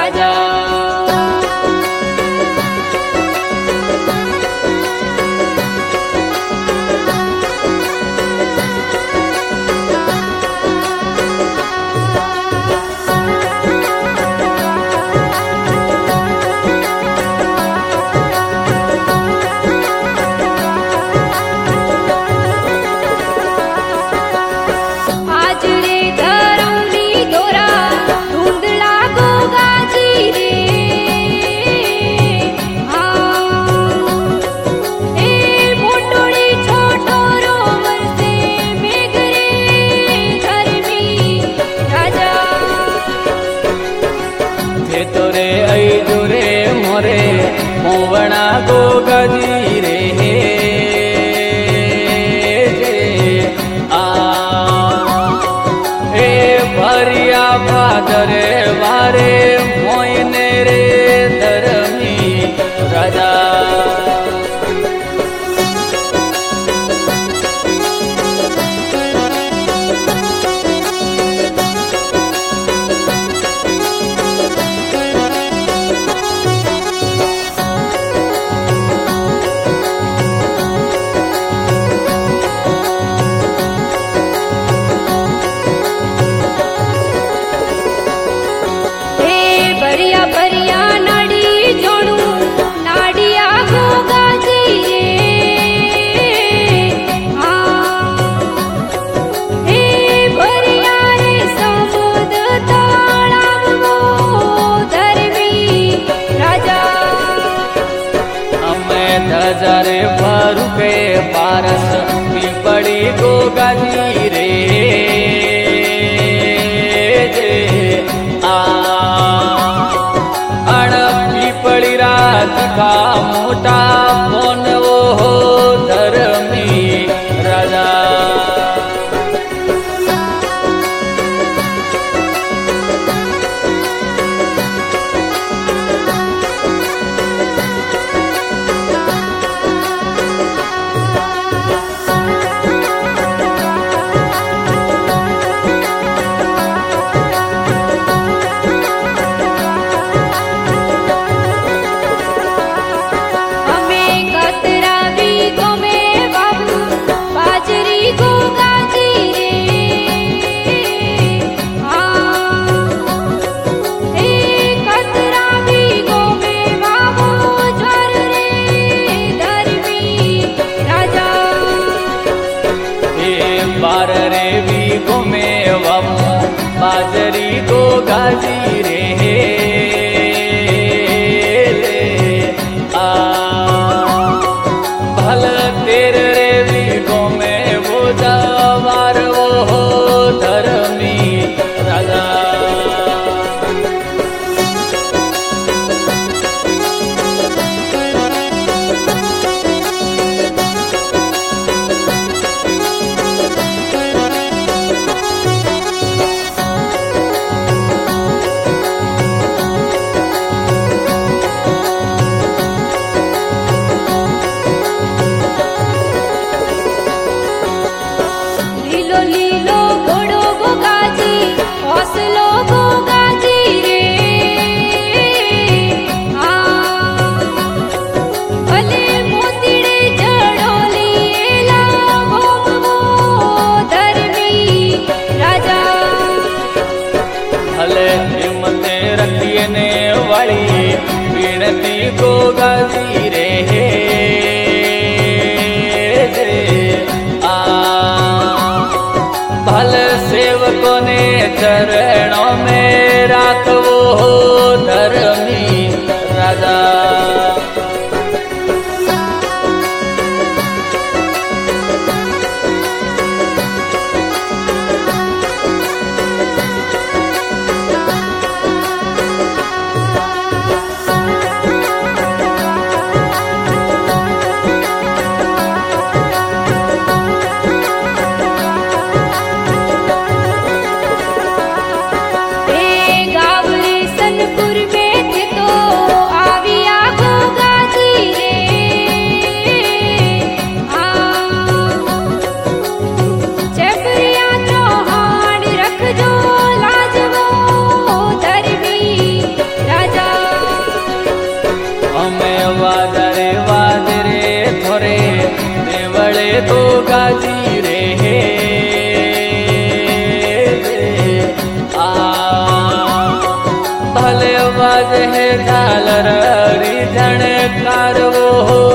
राजा। मोवणा गो गजी रे भरिया भादरे वारे मोयने रे धर्मी राजा। हजारे भरू के पारस पीपड़ी गो गजी रे अण पीपड़ी रात का मोटा फोन वो हो धर्मी राजा। बार रे भी घूमे वमु बाजरी गो गाजी रे भल तेर रे भी घूमे वो जवार वो हो धर्मी राजा। विनती को गाजी रे भल सेवकों ने चरणों में राखवो धर्मी राजा। गावले सन तो गाजी रे भले बाज है झालर री झणकार वो